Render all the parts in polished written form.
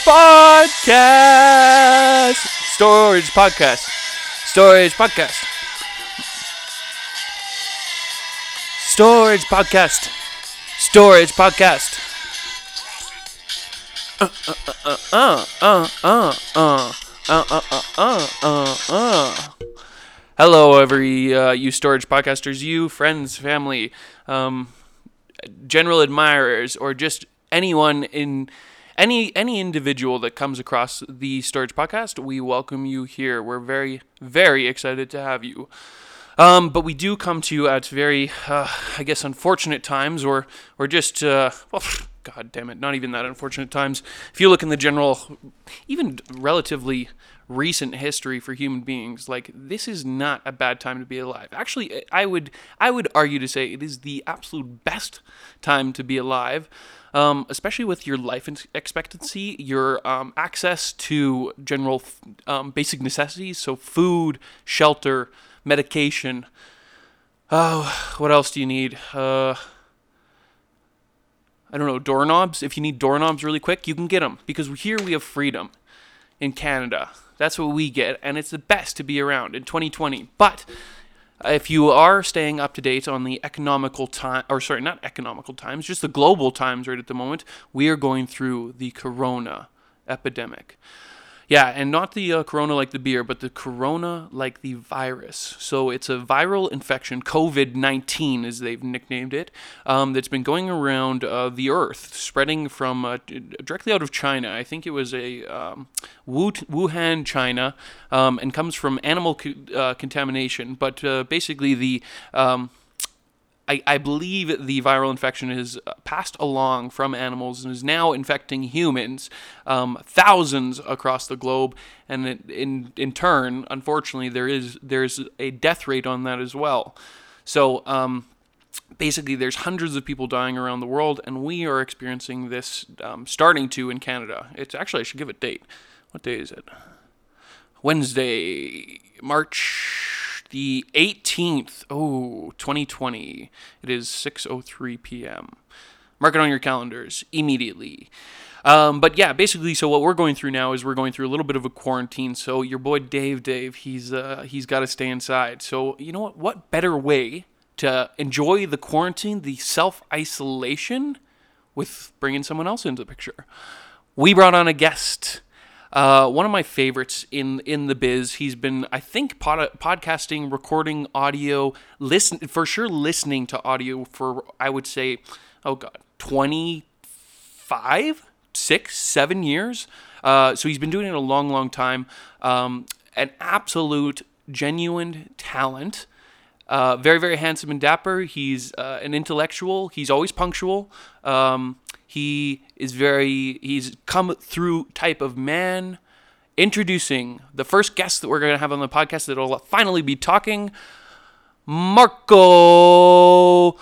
Podcast. Storage Podcast. Storage Podcast. Storage Podcast. Storage Podcast. Hello, you storage podcasters, you friends, family, general admirers, or just anyone in any individual that comes across the Storage Podcast. We welcome you here. We're very, very excited to have you. But we do come to you at very, I guess, unfortunate times, or just, God damn it, not even that unfortunate times. If you look in the general, even relatively recent history for human beings, like, this is not a bad time to be alive. Actually, I would argue to say it is the absolute best time to be alive, especially with your life expectancy, your access to general basic necessities, so food, shelter, medication. Oh, what else do you need? I don't know, doorknobs. If you need doorknobs really quick, you can get them, because here we have freedom in Canada. That's what we get, and it's the best to be around in 2020. But if you are staying up to date on the economical time, or sorry, not economical times, just the global times right at the moment, we are going through the corona epidemic. Yeah, and not the corona like the beer, but the corona like the virus. So it's a viral infection, COVID-19 as they've nicknamed it, that's been going around the earth, spreading from directly out of China. I think it was a Wuhan, China, and comes from animal contamination. But basically the... I believe the viral infection is passed along from animals and is now infecting humans, thousands across the globe, and in turn, unfortunately, there's a death rate on that as well. So basically, there's hundreds of people dying around the world, and we are experiencing this starting to in Canada. It's actually, I should give a date. What day is it? Wednesday, March the 18th, 2020. It is 6:03 p.m. Mark it on your calendars immediately. But yeah, basically, so what we're going through now is we're going through a little bit of a quarantine. So your boy Dave, he's got to stay inside. So you know what? What better way to enjoy the quarantine, the self-isolation, with bringing someone else into the picture? We brought on a guest. One of my favorites in the biz. He's been, I think, podcasting, recording audio, listening to audio for, I would say, 25, 6, 7 years. So he's been doing it a long, long time. An absolute, genuine talent. Very, very handsome and dapper. He's an intellectual. He's always punctual. He's come through type of man. Introducing the first guest that we're going to have on the podcast that will finally be talking, Marco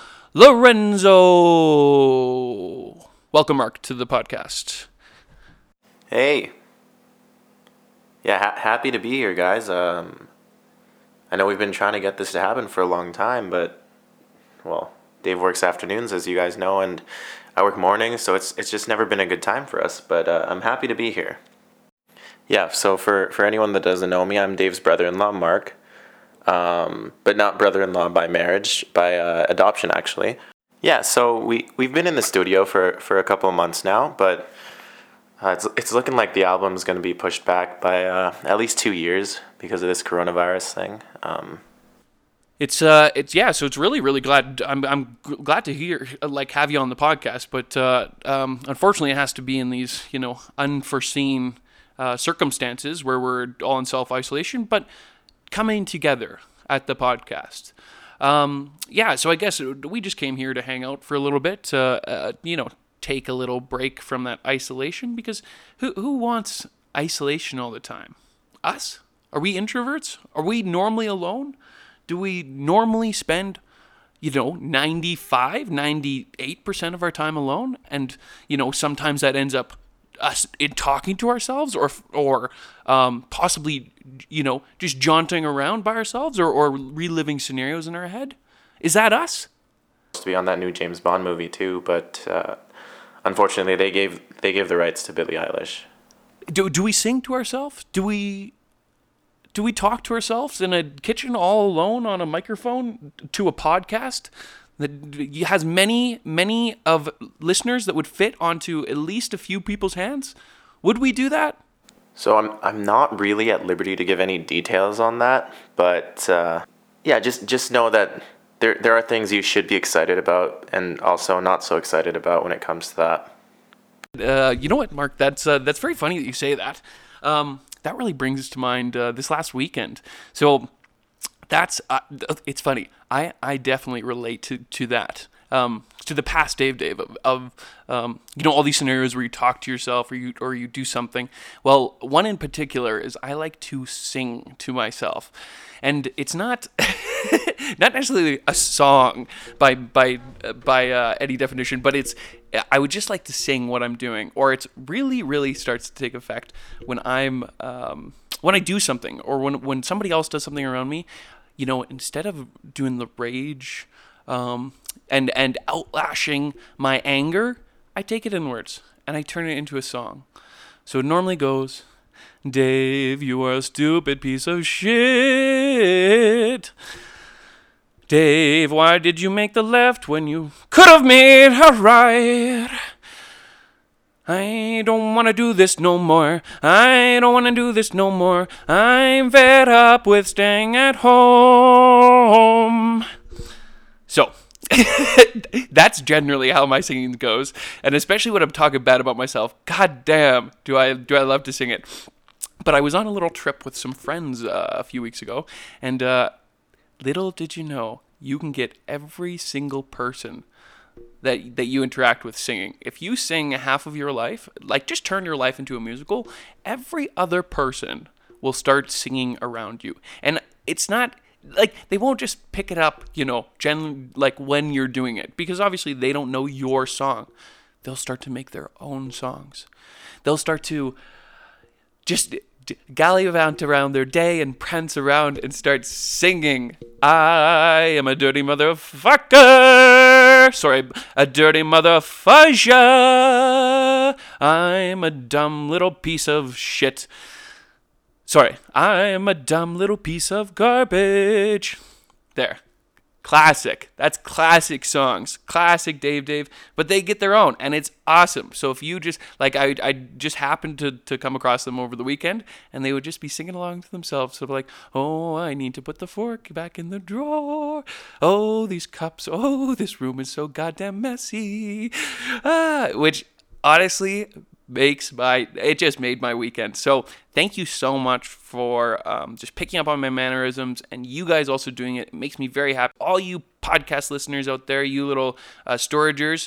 Lorenzo. Welcome, Mark, to the podcast. Hey. Yeah, happy to be here, guys. I know we've been trying to get this to happen for a long time, but, well, Dave works afternoons, as you guys know, and I work mornings, so it's just never been a good time for us, but I'm happy to be here. Yeah, so for anyone that doesn't know me, I'm Dave's brother-in-law, Mark, but not brother-in-law by marriage, by adoption, actually. Yeah, so we've been in the studio for a couple of months now, but it's looking like the album's going to be pushed back by at least 2 years because of this coronavirus thing. So it's really, really glad. I'm glad to hear, have you on the podcast, but unfortunately, it has to be in these, unforeseen circumstances where we're all in self-isolation, but coming together at the podcast. So I guess we just came here to hang out for a little bit, take a little break from that isolation, because who wants isolation all the time? Us? Are we introverts? Are we normally alone? Do we normally spend, 98% of our time alone? And, sometimes that ends up us in talking to ourselves or possibly, just jaunting around by ourselves or reliving scenarios in our head. Is that us? To be on that new James Bond movie too, but unfortunately they gave the rights to Billie Eilish. Do we sing to ourselves? Do we talk to ourselves in a kitchen all alone on a microphone to a podcast that has many of listeners that would fit onto at least a few people's hands? Would we do that? So I'm not really at liberty to give any details on that, but yeah, just know that there are things you should be excited about and also not so excited about when it comes to that. You know what, Mark? That's very funny that you say that. That really brings us to mind this last weekend. So that's it's funny. I definitely relate to that. To the past Dave of all these scenarios where you talk to yourself or you do something. Well, one in particular is I like to sing to myself, and it's not not necessarily a song by any definition, but I would just like to sing what I'm doing, or it's really starts to take effect when when I do something, or when somebody else does something around me. Instead of doing the rage and outlashing my anger, I take it inwards and I turn it into a song. So it normally goes, Dave, you are a stupid piece of shit. Dave, why did you make the left when you could have made a right? I don't want to do this no more. I don't want to do this no more. I'm fed up with staying at home. So, that's generally how my singing goes. And especially when I'm talking bad about myself, god damn, do I love to sing it. But I was on a little trip with some friends a few weeks ago, and little did you know, you can get every single person that you interact with singing. If you sing half of your life, like just turn your life into a musical, every other person will start singing around you. And it's not like they won't just pick it up, like when you're doing it, because obviously they don't know your song. They'll start to make their own songs. They'll start to just gallivant around their day and prance around and start singing, I am a dirty motherfucker. Sorry, a dirty motherfudger. I'm a dumb little piece of shit. Sorry, I'm a dumb little piece of garbage. There. Classic. That's classic songs. Classic Dave. But they get their own, and it's awesome. So if you just, like, I just happened to come across them over the weekend, and they would just be singing along to themselves. So like, oh, I need to put the fork back in the drawer. Oh, these cups. Oh, this room is so goddamn messy. Which, honestly, it just made my weekend. So thank you so much for just picking up on my mannerisms, and you guys also doing it. It makes me very happy. All you podcast listeners out there, you little storagers,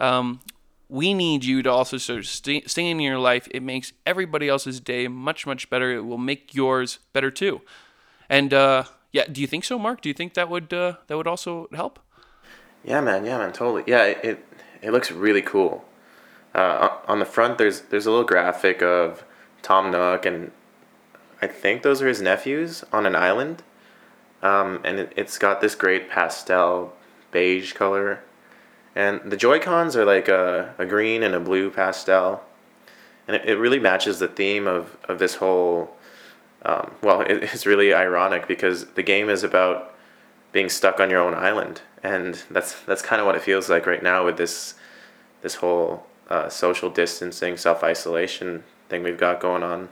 we need you to also sort of sing in your life. It makes everybody else's day much better. It will make yours better too. And yeah, do you think so, Mark? Do you think that would also help? Yeah, man, totally. Yeah, it looks really cool. On the front, there's a little graphic of Tom Nook, and I think those are his nephews on an island. And it's got this great pastel beige color. And the Joy-Cons are like a green and a blue pastel. And it really matches the theme of this whole... it's really ironic because the game is about being stuck on your own island. And that's kind of what it feels like right now with this whole... social distancing, self-isolation thing we've got going on.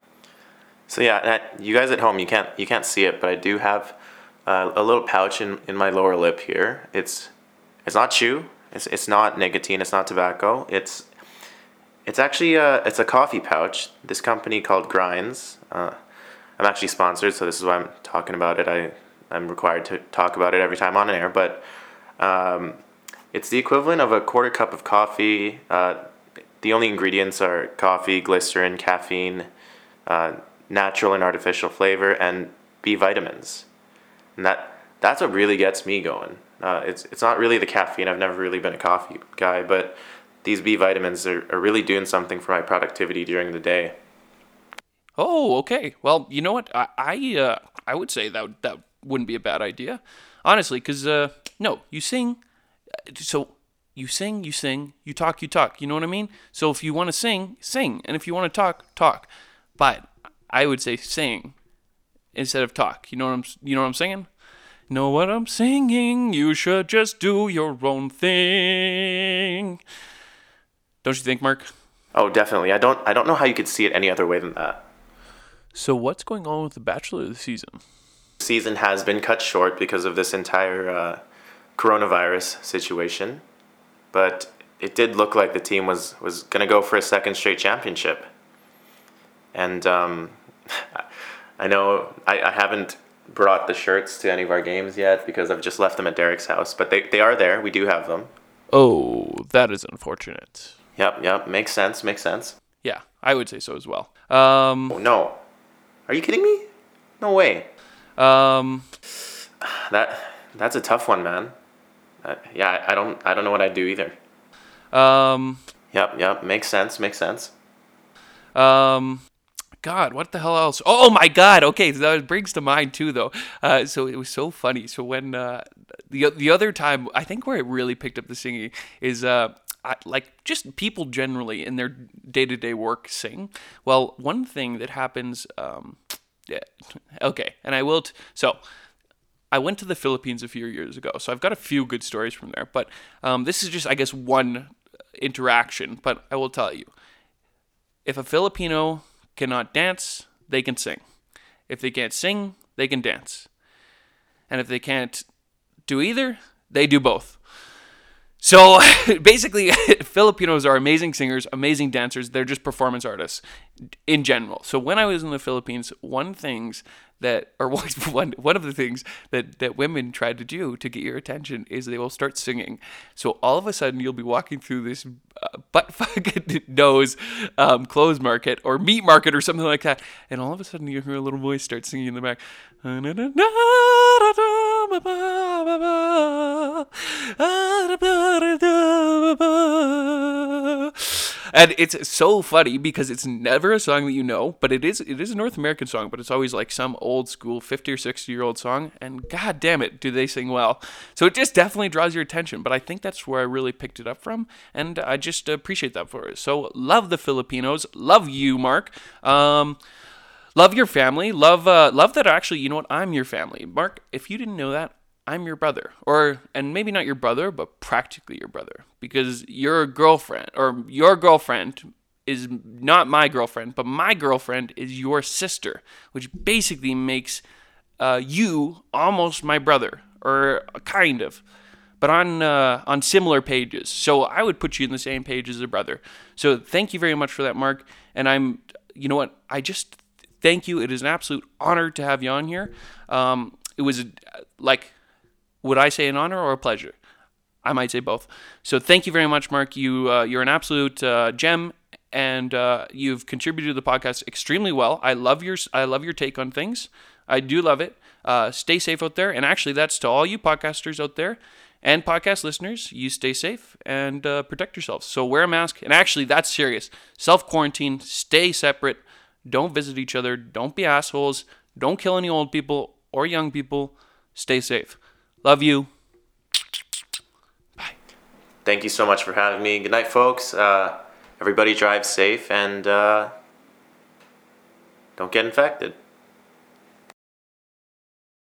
So yeah, you guys at home, you can't see it, but I do have a little pouch in my lower lip here. It's not chew, it's not nicotine, it's not tobacco. It's actually it's a coffee pouch. This company called Grinds. I'm actually sponsored, so this is why I'm talking about it. I'm required to talk about it every time on air, but it's the equivalent of a quarter cup of coffee. The only ingredients are coffee, glycerin, caffeine, natural and artificial flavor, and B vitamins. And that's what really gets me going. It's not really the caffeine. I've never really been a coffee guy, but these B vitamins are really doing something for my productivity during the day. Oh, okay. Well, you know what? I would say that wouldn't be a bad idea, honestly, because no, you sing. So You sing, you sing. You talk, you talk. You know what I mean? So if you want to sing, sing. And if you want to talk, talk. But I would say sing instead of talk. You know what I'm saying? Know what I'm singing? You should just do your own thing. Don't you think, Mark? Oh, definitely. I don't know how you could see it any other way than that. So what's going on with The Bachelor this season? Season has been cut short because of this entire coronavirus situation, but it did look like the team was going to go for a second straight championship. And I know I haven't brought the shirts to any of our games yet because I've just left them at Derek's house, but they are there. We do have them. Oh, that is unfortunate. Yep. Makes sense. Yeah, I would say so as well. Oh, no. Are you kidding me? No way. That's a tough one, man. Yeah, I don't know what I'd do either. Yep. Makes sense. God, what the hell else? Oh my God. Okay, so that brings to mind too, though. So it was so funny. So when the other time, I think where it really picked up the singing is like just people generally in their day-to-day work sing. Well, one thing that happens. Yeah, okay, and I will. So I went to the Philippines a few years ago, so I've got a few good stories from there. But this is just, I guess, one interaction. But I will tell you, if a Filipino cannot dance, they can sing. If they can't sing, they can dance. And if they can't do either, they do both. So basically, Filipinos are amazing singers, amazing dancers. They're just performance artists in general. So when I was in the Philippines, one of the things that women try to do to get your attention is they will start singing. So all of a sudden, you'll be walking through this butt fucking nose clothes market or meat market or something like that, and all of a sudden you hear a little voice start singing in the back. And it's so funny because it's never a song that you know, but it is a North American song, but it's always like some old school 50 or 60-year-old song, and god damn it, do they sing well. So it just definitely draws your attention, but I think that's where I really picked it up from, and I just appreciate that for it. So love the Filipinos, love you, Mark. Love your family, love that actually, you know what, I'm your family. Mark, if you didn't know that, I'm your brother, and maybe not your brother, but practically your brother, because your girlfriend is not my girlfriend, but my girlfriend is your sister, which basically makes you almost my brother, or kind of, but on similar pages. So I would put you in the same page as a brother. So thank you very much for that, Mark. And you know what, I just thank you. It is an absolute honor to have you on here. It was would I say an honor or a pleasure? I might say both. So thank you very much, Mark. You're an absolute gem, and you've contributed to the podcast extremely well. I love your take on things. I do love it. Stay safe out there, and actually, that's to all you podcasters out there and podcast listeners. You stay safe and protect yourselves. So wear a mask, and actually, that's serious. Self-quarantine. Stay separate. Don't visit each other. Don't be assholes. Don't kill any old people or young people. Stay safe. Love you. Bye. Thank you so much for having me. Good night, folks. Everybody drive safe and don't get infected.